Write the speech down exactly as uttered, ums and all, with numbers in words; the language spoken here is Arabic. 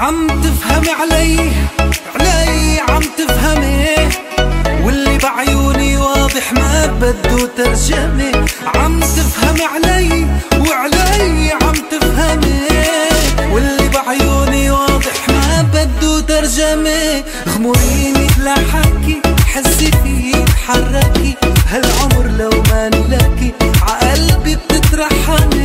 عم تفهمي علي علي عم تفهمي، واللي بعيوني واضح ما بده ترجمة. عم تفهمي علي وعلي عم تفهمي، واللي بعيوني واضح ما بده ترجمة. غمريني بلا حكي، حسي فيك تحركي، هالعمر لو ما نلاقي عقلبي بتترحمي.